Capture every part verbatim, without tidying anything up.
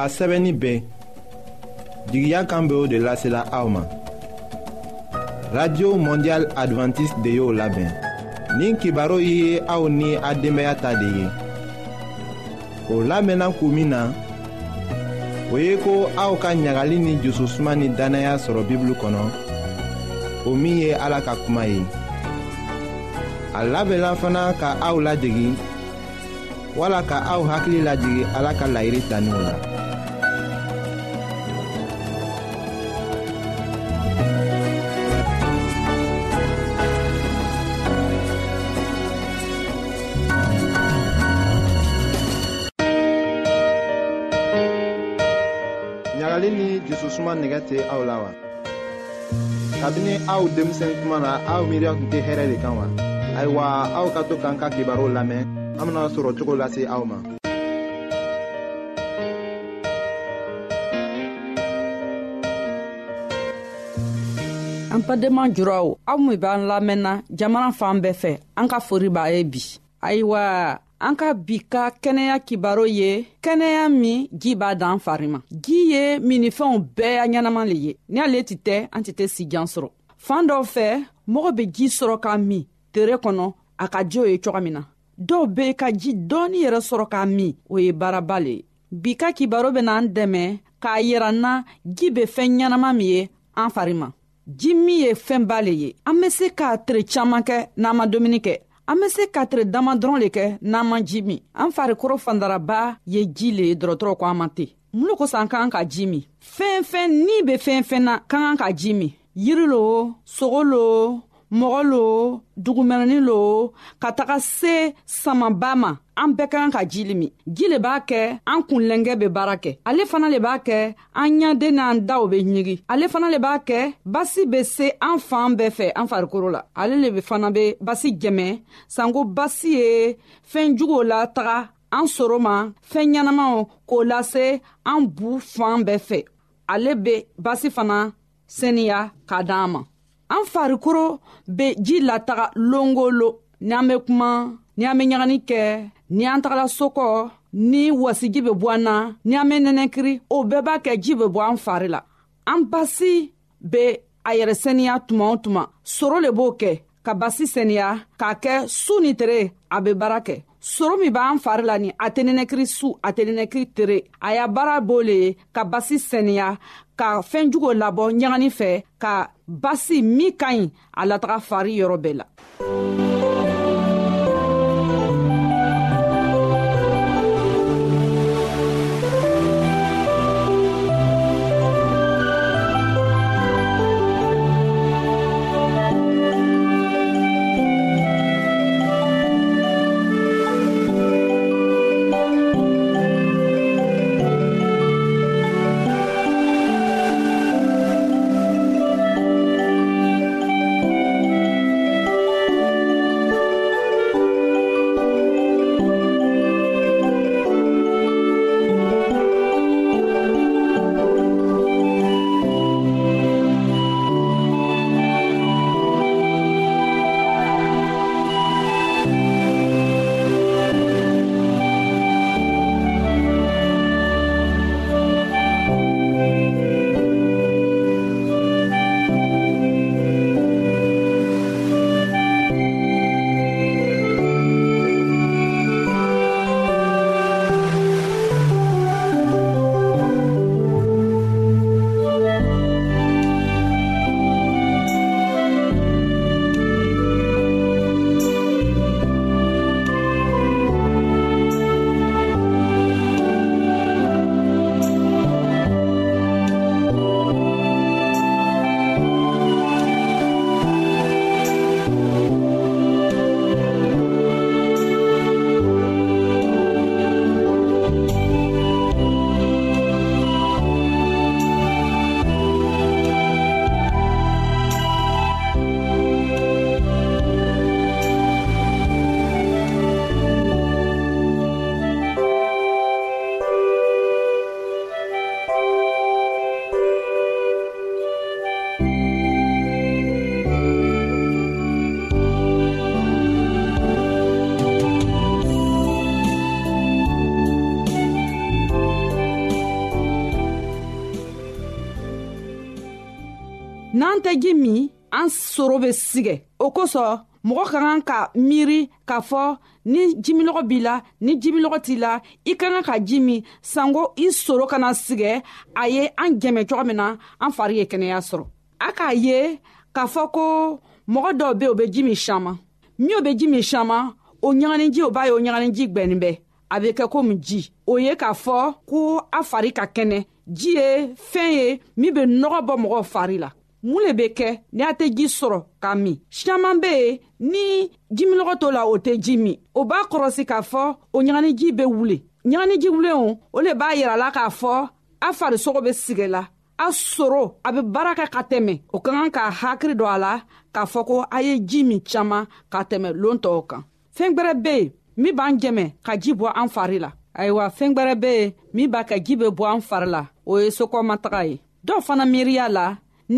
a sɛbɛnni bɛɛ jigiya kan bɛ o de lasela aw ma. Radio Mondial Adventiste de y'o labɛn. Nin kibaru ye aw ni a denbaya ta de ye. O lamɛnna kun min na, o ye ko aw ka ɲagali ni jususuma ni danaya sɔrɔ Bibulu kɔnɔ, o min ye Ala ka kuma ye. A labɛnna fana ka aw ladegi, wala ka aw hakili lajigi Ala ka laɲini taniw la. Ɲagali ni jususuma nɛgɛ tɛ aw la wa? Kabini aw denmisɛn tuma na aw miiriya tun tɛ hɛrɛ de kan wa? Ayiwa, aw ka to k'an ka kibaru lamɛn, an bena sɔrɔ cogo lase aw ma. An badenma juraw, aw min b'an lamɛnna jamana fan bɛɛ fɛ, an ka fori b'a ye bi. Ayiwa, an ka bi ka kɛnɛya kibaru ye kɛnɛya min ji b'a dan fari ma. Ji ye minifɛnw bɛɛ ya ɲɛnama le ye. Ni ale tɛ tɛ, an tɛ tɛ sijan sɔrɔ. Fan dɔw fɛ, mɔgɔ bɛ ji sɔrɔ k'a min tere kɔnɔ a ka ji o ye cogo min na. Dɔw bɛ ka ji dɔɔni yɛrɛ sɔrɔ k'a min, o ye baaraba le ye. Bi ka kibaru bɛna an dɛmɛ k'a yira n na ji bɛ fɛn ɲɛnama min ye an fari ma. Ji min ye fɛnba le ye. An bɛ se k'a tere caman kɛ n'an ma dumuni kɛ. An bɛ se ka tere dama dɔrɔn le kɛ n'an ma ji min. An farikolo fandaraba ye ji le ye, dɔgɔtɔrɔ ko an ma ten. Mun de kosɔn an ka kan ka ji min? Fɛn fɛn ni bɛ fɛn fɛn na ka kan ka ji min. Yiri lo, sogo lo, mɔgɔ lo, dugumɛnɛni lo, ka taga se samaba ma, an bɛɛ ka kan ka ji le min. Ji le b'a kɛ an kunlɛnkɛ bɛ baara kɛ. Ale fana le b'a kɛ an ɲaden n'an daw bɛ ɲigi. Ale fana le b'a kɛ basi bɛ se an fan bɛɛ fɛ an farikolo la. Ale le fana bɛ basi jɛmɛ. Sanko basi ye fɛn juguw la taga an soro ma, fɛn ɲɛnamaw k'o lase an bu fan bɛɛ fɛ. Ale bɛ basi fana seniya k'a d'an ma. An farikolo bɛ ji lataga longolo. Ni an bɛ kuma, ni an bɛ ɲagani kɛ, ni an tagala sokɔ, ni wasiji bɛ bɔ an na, ni an bɛ nɛnɛkiri, o bɛɛ b'a kɛ ji bɛ bɔ an fari la. An basi bɛ a yɛrɛ seniya tuma o tuma. Soro le b'o kɛ ka basi seniya k'a kɛ su ni tere a bɛ baara kɛ. Soro min b'an fari la ni a tɛ nɛnɛkiri su, a tɛ nɛnɛkiri tere. A y'a baara b'o le ye ka basi seniya, ka fɛn jugu labɔ ɲagani fɛ, ka basi min ka ɲi a lataga fari yɔrɔ bɛɛ la. tɛ ji min an soro bɛ sigɛ. O kosɔn mɔgɔ ka kan ka miiri k'a fɔ ni jimilɔgɔ b'i la ni jimilɔgɔ t'i la i ka kan ka ji min sanko i soro kana sigɛ a ye an jɛmɛ cogo min na an fari ye kɛnɛya sɔrɔ. A k'a ye k'a fɔ ko mɔgɔ dɔw bɛ o bɛ ji min caman min o bɛ ji min caman o ɲaganiji o b'a ye o ɲaganiji gbɛnnen bɛ a bɛ kɛ komi ji. O ye k'a fɔ ko a fari ka kɛnɛ. Ji ye fɛn ye min bɛ nɔgɔ bɔ mɔgɔ fari la. Mun le bɛ kɛ ni a tɛ ji sɔrɔ k'a min? Caman bɛ yen ni jimilɔgɔ t'o la o tɛ ji min. O b'a kɔrɔsi k'a fɔ o ɲaganiji bɛ wuli. Ɲaganiji wulen o le b'a yira la k'a fɔ a farisogo bɛ sigɛ la. A soro a bɛ baara kɛ ka tɛmɛ. O ka kan ka hakili don a la k'a fɔ ko a ye ji min caman ka tɛmɛ lon tɔw kan. Fɛn gbɛrɛ bɛ yen min b'an jɛmɛ ka ji bɔ an fari la. Ayiwa fɛn gbɛrɛ bɛ yen min b'a kɛ ji bɛ bɔ an fari la. O ye sokɔmataga ye. Dɔw fana miiriya la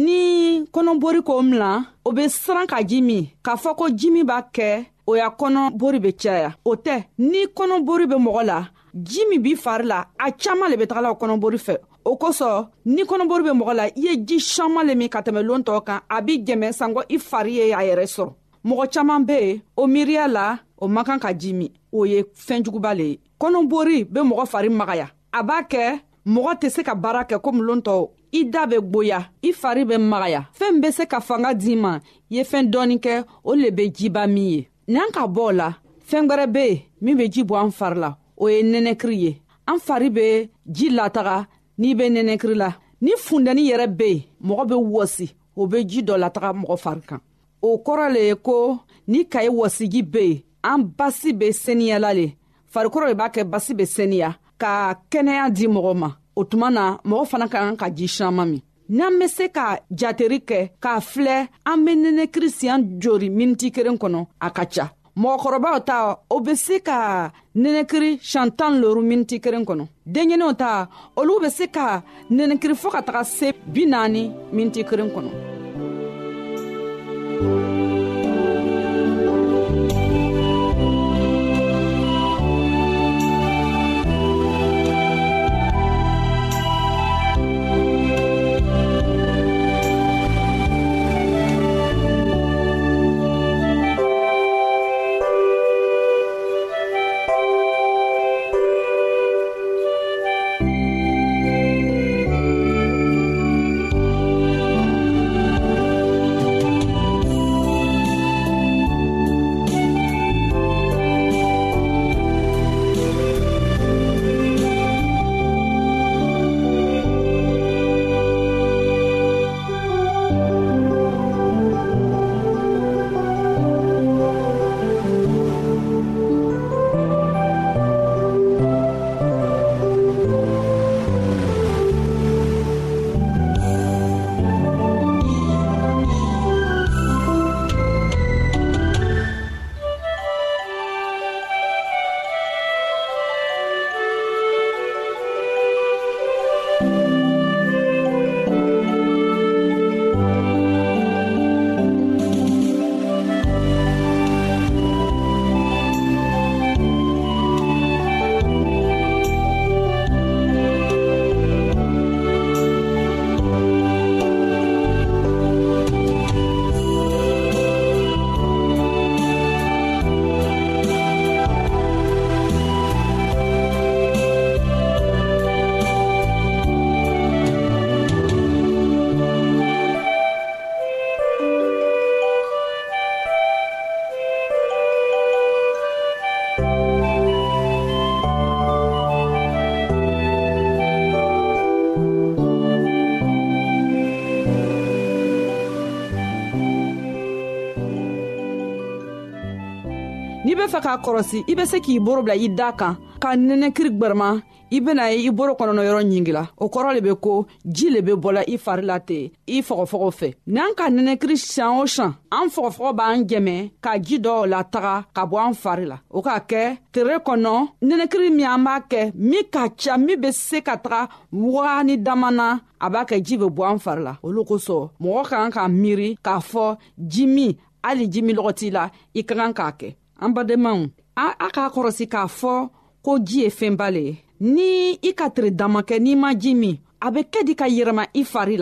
ni kɔnɔbori ko milan o bɛ siran ka ji min k'a fɔ ko ji min b'a kɛ o ya kɔnɔbori bɛ caya. O tɛ. Ni kɔnɔbori bɛ mɔgɔ la ji min b'i fari la a caman le bɛ tagala o kɔnɔbori fɛ. O kosɔn ni kɔnɔbori bɛ mɔgɔ la i ye ji caman le min ka tɛmɛ lon tɔw kan a b'i dɛmɛ sanko i fari ye a yɛrɛ sɔrɔ. Mɔgɔ caman bɛ yen o miiriya la o man kan ka ji min. O ye fɛnjuguba le ye. Kɔnɔbori bɛ mɔgɔ fari magaya. A b'a kɛ mɔgɔ tɛ se ka baara kɛ komi lon tɔw. I da bɛ gboya i fari bɛ magaya. Fɛn bɛ se ka fanga d'i ma i ye fɛn dɔɔni kɛ o le bɛ jiba min ye. N'an ka bɔ o la fɛn wɛrɛ bɛ yen min bɛ ji bɔ an fari la o ye nɛnɛkiri ye. An fari bɛ ji lataga n'i bɛ nɛnɛkiri la. Ni fundɛni yɛrɛ bɛ yen mɔgɔ bɛ wɔsi o bɛ ji dɔ lataga mɔgɔ fari kan. O kɔrɔ le ye ko ni kaye wɔsiji bɛ yen an basi bɛ seniyala le. Farikolo de b'a kɛ basi bɛ seniya ka kɛnɛya di mɔgɔ ma. O tuma na mɔgɔ fana ka kan ka ji caman min. N'an bɛ se ka jateri kɛ k'a filɛ an bɛ nɛnɛkiri siɲɛ joli miniti kelen kɔnɔ a ka ca. Mɔgɔkɔrɔbaw ta o bɛ se ka nɛnɛkiri siɲɛ tan lori miniti kelen kɔnɔ. Denɲɛninw ta olu bɛ se ka nɛnɛkiri fɔ ka taga se bi naani miniti kelen kɔnɔ. N'i bɛ fɛ k'a kɔrɔsi i bɛ se k'i boro bila i da kan ka nɛnɛkiri gbɛrɛma i bɛna ye i boro kɔnɔna yɔrɔ ɲingila. O kɔrɔ le bɛ ko ji le bɛ bɔla i fari la ten i fɔgɔfɔgɔ fɛ. N'an ka nɛnɛkiri siɲɛ o siɲɛ an fɔgɔfɔgɔ b'an jɛmɛ ka ji dɔw lataga ka bɔ an fari la. O k'a kɛ tere kɔnɔ nɛnɛkiri min an b'a kɛ min ka ca min bɛ se ka taga wagani dama na a b'a kɛ ji bɛ bɔ an fari la. Olu kosɔn mɔgɔ ka kan ka miiri k'a fɔ ji min hali ji min lɔgɔ t'i la i ka kan k'a kɛ. An badenmaw a, a k'a kɔrɔsi k'a fɔ ko ji ye fɛnba le ye. Ni i ka tere dama kɛ n'i ma ji min a bɛ kɛ di ka yɛrɛma i fari la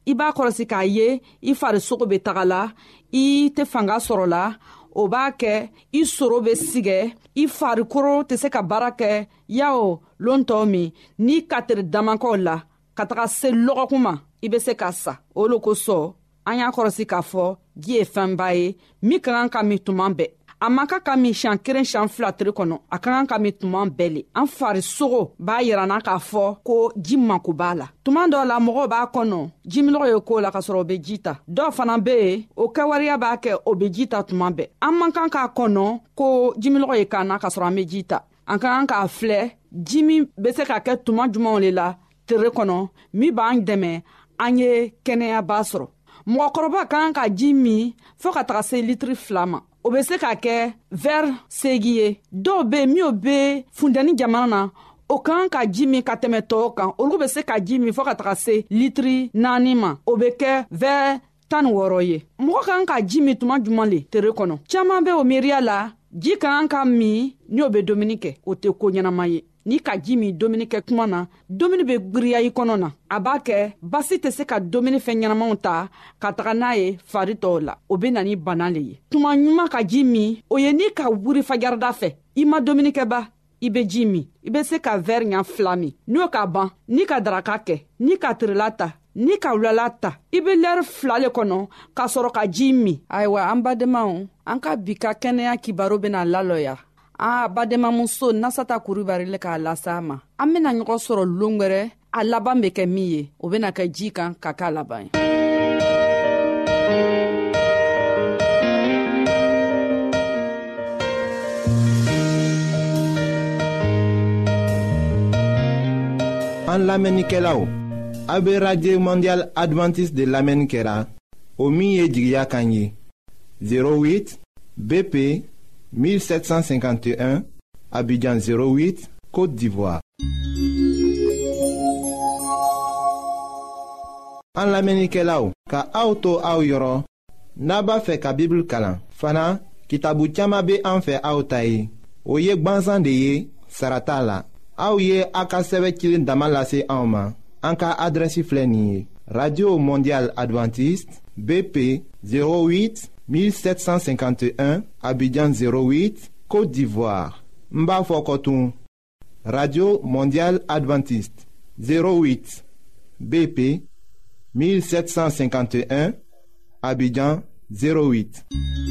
i b'a kɔlɔsi k'a ye i farisogo be taga la, i tɛ fanga sɔrɔ la. O b'a kɛ i soro be sigɛ, i farikolo tɛ se ka baara kɛ yawo lon tɔw min n'i katiri damakɔw la ka taga se lɔgɔkun ma i be se ka sa. O lo kosɔn an y'a kɔlɔsi k'a fɔ ji ye fɛnba ye min ka kan ka min tuma bɛɛ. A man kan ka min siɲan kelen siɲan fila tiri kɔnɔ, a ka kan ka min tuma bɛɛ le. An farisogo b'a yirana k'a fɔ ko ji mako b'a la. Tuma dɔw la mɔgɔw b'a kɔnɔ jiminɔgɔ ye koo la ka sɔrɔ o be ji ta. Dɔw fana be yen o kɛwariya b'a kɛ o be ji ta tuma bɛɛ. An man kan k'a kɔnɔ ko jiminɔgɔ ye kan na ka sɔrɔ an be ji ta. An ka kan k'a filɛ ji min be se ka kɛ tuma jumanw le la tere kɔnɔ min b'an dɛmɛ an ye kɛnɛyaba sɔrɔ. Mɔgɔkɔrɔba ka kan ka ji min fɔɔ ka taga se litiri fila ma. O be se ka kɛ vɛri segi ye. Dɔw be min o be fundɛni jamana na o ka kan ka ji min ka tɛmɛ tɔw kan. Olu be se ka ji min fɔɔ ka taga se litiri naani ma. O be kɛ vɛri tan ni wɔɔrɔ ye. Mɔgɔ ka kan ka ji min tuma juman le tere kɔnɔ. Caaman be o miiriya la ji ka kan ka min ni o be domuni kɛ. O tɛ ko ɲɛnama ye. N'i ka ji min domuni kɛ kuma na, domuni be gwiriya i kɔnɔ na. A b'a kɛ basi tɛ se ka domuni fɛn ɲɛnamaw ta ka taga n'a ye fari tɔw la. O be na ni bana le ye. Tuma ɲuman ka ji min o ye n'i ka wuri fajarida fɛ i ma domuni kɛba i be ji min. I be se ka vɛri ɲa fila min. N'o ka ban n'i ka daraka kɛ, n'i ka tirila ta, n'i ka wulala ta, i be lɛri fila le kɔnɔ ka sɔrɔ ka ji min. Ayiwa an badenmaw, an ka bi ka kɛnɛya kibaro bena lalɔya. Ah, bademamuso Nasata Kuribari le k'a lasa ma. An bena ɲɔgɔn sɔrɔ lon wɛrɛ a laban be kɛ min ye o bena kɛ ji kan ka k'a laban ye. An lamɛnnikɛlaw, a be Radio Mondial Adventiste de lamɛnni kɛra o min ye jigiya kan ye zéro huit B P mille sept cent cinquante et un, Abidjan zéro huit, Côte d'Ivoire. An lamenikelaw, ka auto a yoro, naba fe ka Bible kalan. Fana, kitabu chama be an fe a tayi. O yek banzan de ye, sarata la. A ye a ka seve kilin damalase a ma. An ka adresi flenye. Radio Mondial Adventiste, B P zéro huit mille sept cent cinquante et un, Abidjan zéro huit, Côte d'Ivoire. Mba Fokotoun. Radio Mondial Adventiste zéro huit, B P mille sept cent cinquante et un, Abidjan zéro huit.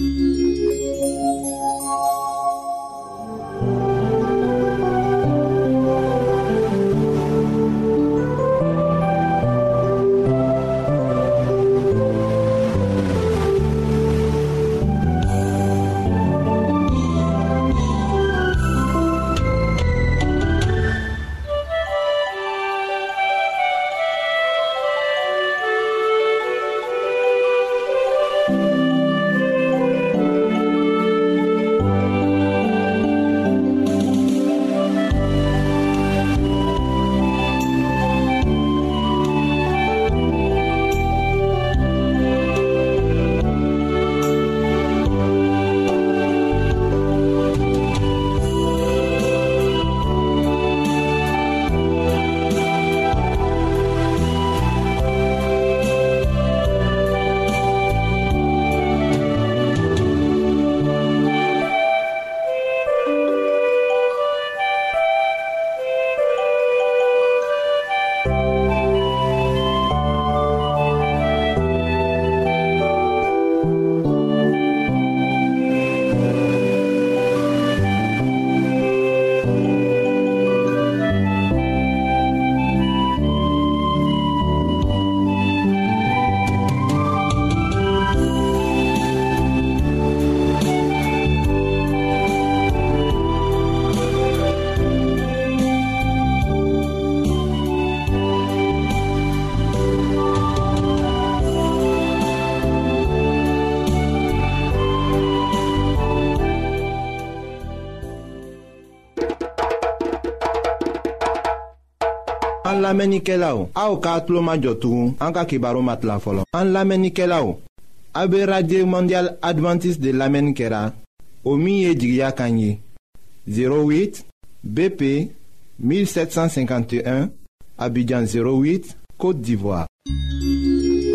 An lamenikelaw, aw ka atlo majotou, an ka kibaro matla folo. An lamenikelaw, abe Radio Mondial Adventiste de lamenikera, o miye jigya kanyi, zéro huit, B P mille sept cent cinquante et un, Abidjan zéro huit, Côte d'Ivoire.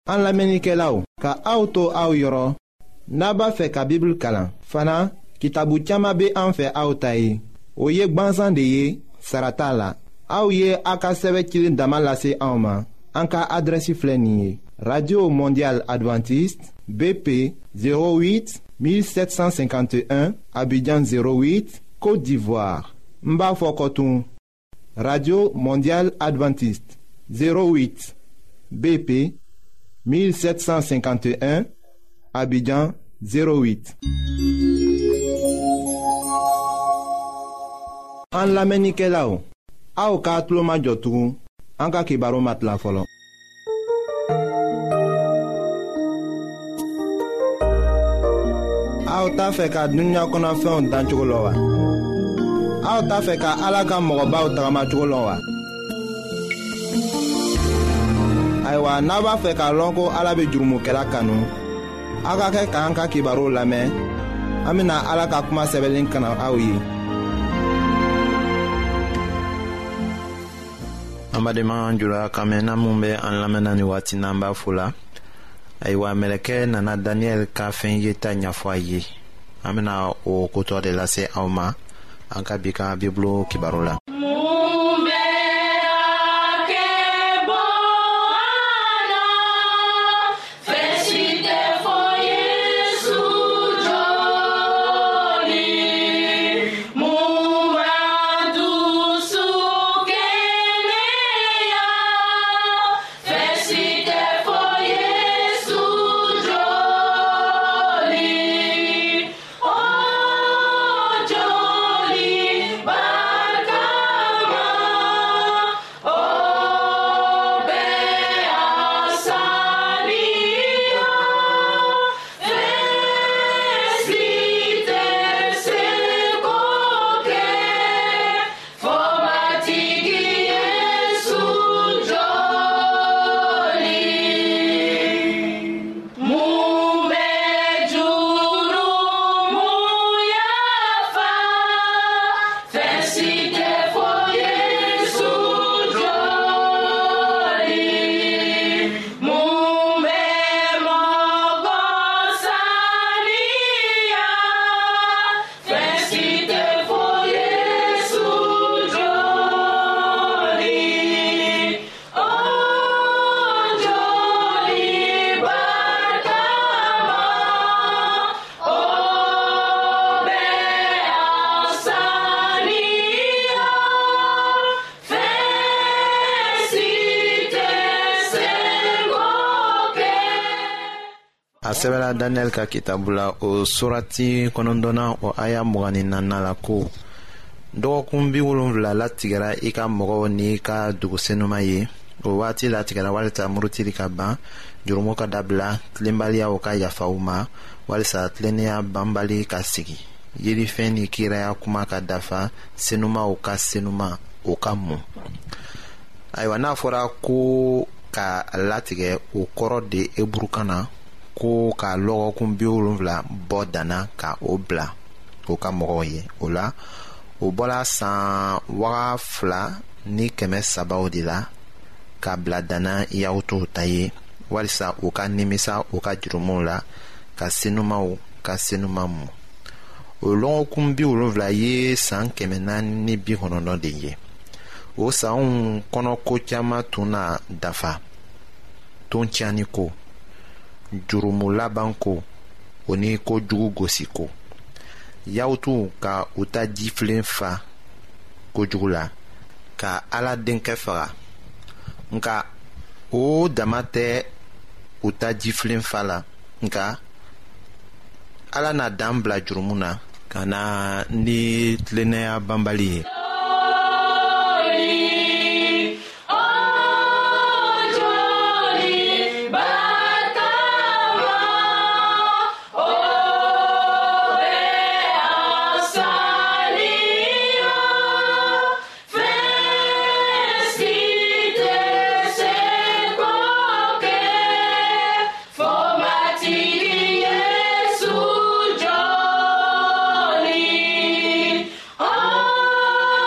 An lamenikelaw, ka auto au yoro, naba fe ka Bible kalan. Fana, kitabu chama be an fe au tayi. O yek banzan de ye, sarata la. Au ye aka seve kilin damalase auma. Anka adresi flenye. Radio Mondial Adventiste, B P zéro huit mille sept cent cinquante et un, Abidjan zéro huit, Côte d'Ivoire. Mba Fokotoun. Radio Mondial Adventiste, zéro huit, B P mille sept cent cinquante et un, Abidjan zéro huit. An lamenike la ou, a ou ka atlo ma jotou, an ka kibaro mat la folon. A ou ta fe ka dunya kona fe on dan choko lo wa. A ou ta fe ka ala ka mogo ba ou tagama choko lo wa. Aywa naba fe ka lonko ala be jurumu kela kanu. Aga ke ka an ka kibaro lame, amina ala ka kuma sebelin kana awi. Amadema jula kamena mumbe an lamena ni wati namba fula. Aywa meleke nana Daniel ka fen yeta nyafwa ye. Amina o koto de lase auma. Anka bika biblo kibarola. A sɛbɛla Daniel ka kitabu la o surati kɔnɔntɔnnan o aya mugan ni naaninan la ko dɔgɔkun bi wolonwula latigɛra i ka mɔgɔw n'i ka dugusenuma ye o waati latigɛra walisa murutili ka ban jurumu ka dabila tilenbaliyaw ka yafa u ma walisa tilennenya banbali ka sigi yirifɛn ni kiraya kuma ka dafa senumaw ka senuma o ka mun ayiwa n'a fɔra ko ka latigɛ o kɔrɔ de eburukan na ko ka lɔgɔkun bi wolonwula bɔ dana ka o bila o ka mɔgɔw ye o la o bɔla san waga fila ni kɛmɛ sabaw de la ka bila dana yaw t'o ta ye walisa u ka nimisa u ka jurumuw la ka senumaw ka senuma mu o lɔgɔkun bi wolonwula ye san kɛmɛ naani ni bi kɔnɔntɔn de ye o sanw kɔnɔ ko caman tun na dafa ton tiɲani ko jurumu laban ko o ni ko jugu gosi ko yawtu ka u ta jifilen fa kojugu la ka ala denkɛ faga nka o dama tɛ u ta jifilen fa la nka ala na dan bila jurumu na ka na ni tilennenya banbali ye. Oh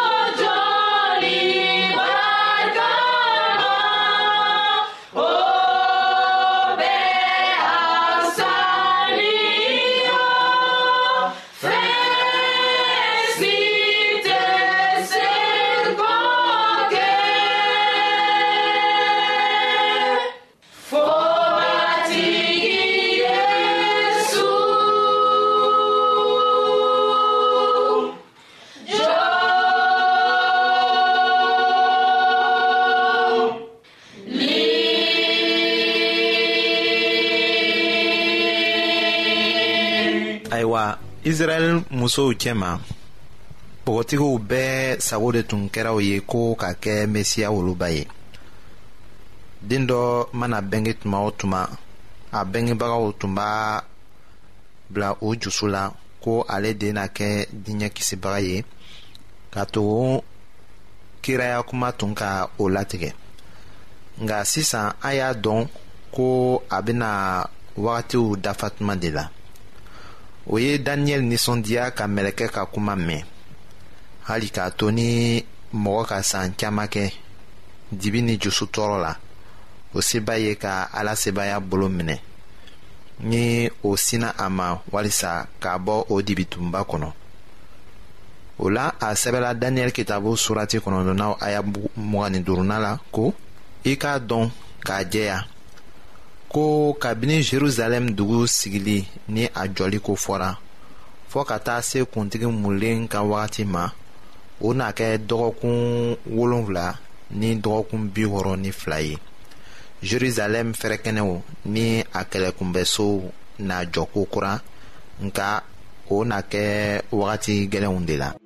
ayiwa Israɛl musow cɛma bɔgɔtigiw bɛɛ sago de tun kɛra o ye ko ka kɛ mesiya woloba ye. Den dɔ mana bɛnge tuma o tuma a bɛngebagaw tun b'a bila o jusu la ko ale de na kɛ diɲɛ kisibaga ye, ka to kiraya kuma tun ka o latigɛ. Nka sisan a y'a dɔn ko a bɛna wagatiw dafa tuma de la. O ye Daniyɛli nisɔndiya ka mɛlɛkɛ ka kuma mɛn, hali k'a to ni mɔgɔ ka san caman kɛ dibi ni jusu tɔɔrɔ la. O seba ye ka Ala sebaya bolo minɛ, ni o sina a ma walisa k'a bɔ o dibitunba kɔnɔ. O la a sɛbɛla Daniyɛli kitabu surati kɔnɔntɔnnaw aya mugan ni duurunan la ko i k'a dɔn k'a jɛya ko kabini Jerusalem dugu sigili ni a jɔli ko fɔra fɔɔ ka taa se kuntigi mulen ka wagati ma, o na kɛ dɔgɔkun wolonwula ni dɔgɔkun bi wɔɔrɔ ni fila ye. Jerusalem fɛrɛkɛnɛw ni a kɛlɛkunbɛsow na jɔ kokura, nka o na kɛ wagati gɛlɛnw de la.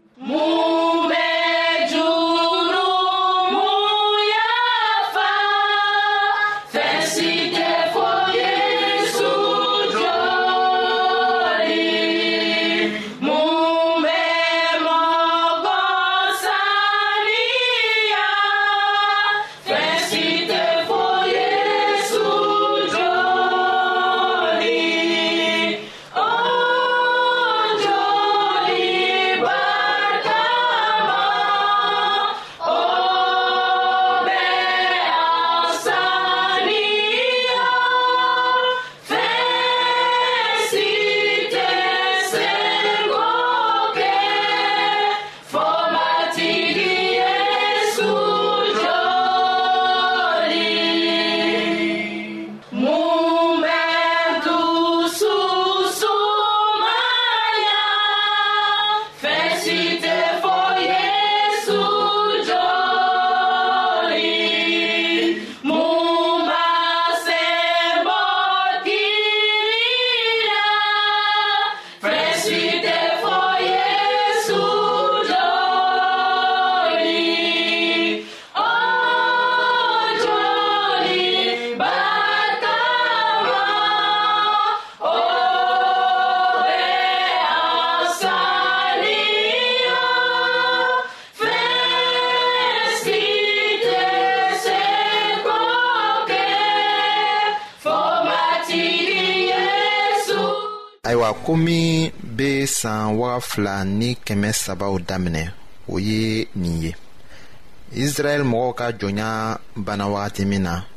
Ayiwa, komi be san waga fila ni kɛmɛ sabaw daminɛ, o ye nin ye. Israɛl mɔgɔw ka jɔnya bana wagati min na,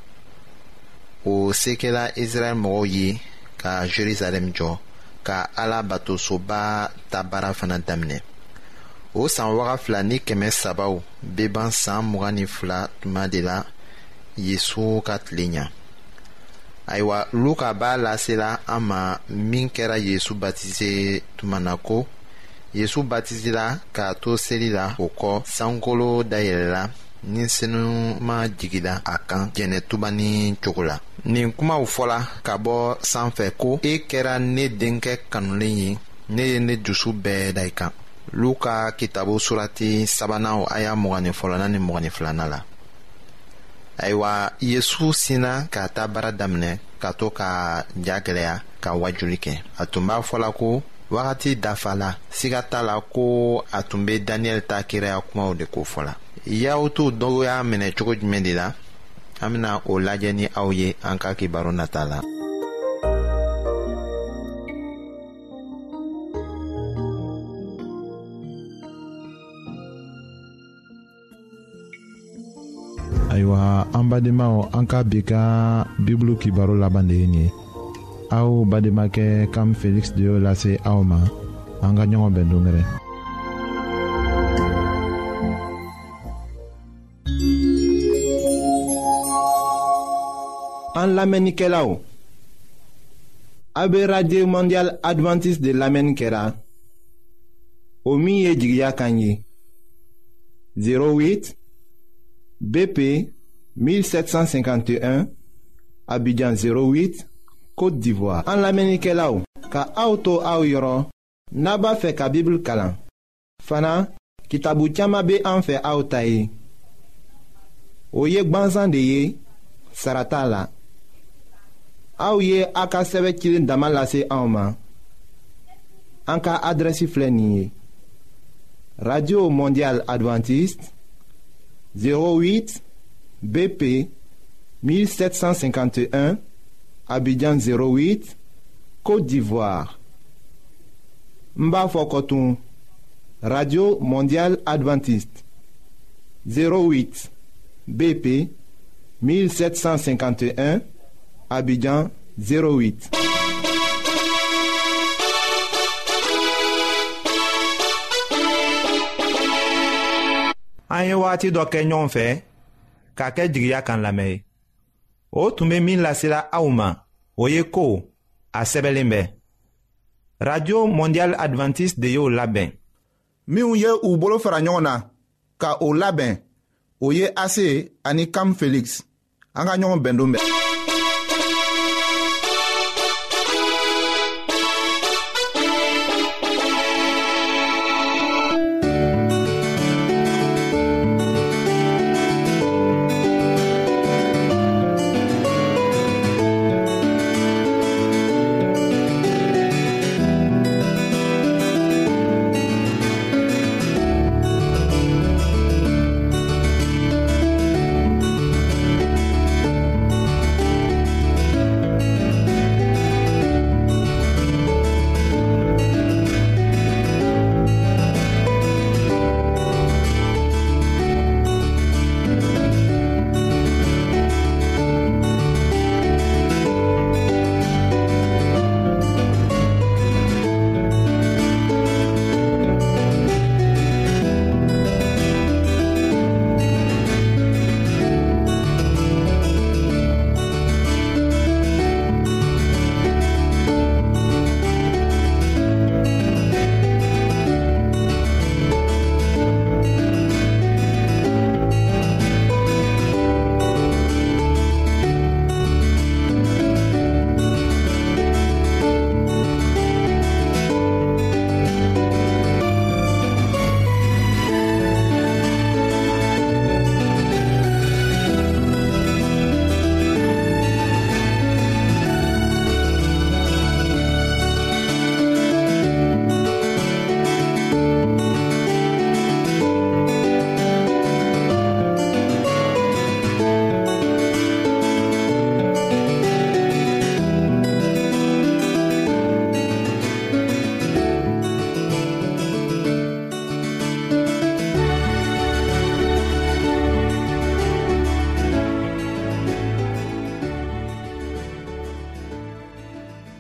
o se kɛla Israɛl mɔgɔw ye ka Jerusalem jɔ ka Ala batosoba ta baara fana daminɛ. O san waga fila ni kɛmɛ sabaw be ban san mugan ni fila tuma de la Yesu ka tile ɲa. Ayiwa, Luka b'a lasela an ma min kɛra Yesu batize tuma na ko Yesu batizela k'a to seli la, o kɔ sankolo dayɛlɛla ni senuma jigila a kan jɛnɛtuba ni cogo la. Nin kumaw fɔla ka bɔ sanfɛ ko e kɛra ne denkɛ kanulen ye, ne ye ne dusu bɛɛ da i kan. Luka kitabu surati sabanan a y'a mugan ni fɔlɔnan ni mugan ni filanan la. Ayiwa, Yesu sina k'a ta baara daminɛ ka to ka ja gɛlɛya ka wajuli kɛ. A tun b'a fɔla ko wagati dafala, siga t'a la ko a tun be Daniyɛli ta kiraya kumaw de ko fɔla. Yahudiw dɔw y'a minɛ cogo jumɛn de la? An bena o lajɛ ni aw ye an ka kibaru nata la. Ayiwa, an badenmaw, an ka bi ka bibulu kibaru laban de ye nin ye. Aw bademakɛ Kam Felix de y'o lase aw ma. An ka ɲɔgɔn bɛn dongɛrɛ. An lamɛnnikɛlaw, a bɛ radio mondial adventiste de lamɛnni kɛra o min ye jigiya kan ye zéro huit B P mille sept cent cinquante et un Abidjan zéro huit Côte d'Ivoire. An lamɛnnikɛlaw, ka auto au yoro naba fe ka Bible kalan. Fana, kitabu chama be an fe au tayi. O ye gbanzan de ye, sarata la. Au ye aka seve kilin damalase auma. Anka adresi flenye. Radio Mondial Adventiste, zéro huit B P mille sept cent cinquante et un, Abidjan zéro huit, Côte d'Ivoire. Mba Fokotoun, Radio Mondial Adventiste, zéro huit B P mille sept cent cinquante et un, Abidjan zéro huit. An ye waati dɔ kɛ ɲɔgɔn fɛ k'a kɛ jigiya kan lamɛn. O tun bɛ min lasela aw ma, o ye ko a sɛbɛnlen bɛ. Radio Mondial Adventiste de y'o labɛn. Minnu ye u bolo fara ɲɔgɔn na ka o labɛn, o ye A C ani Cam Felix. An ka ɲɔgɔn bɛn don bɛɛ.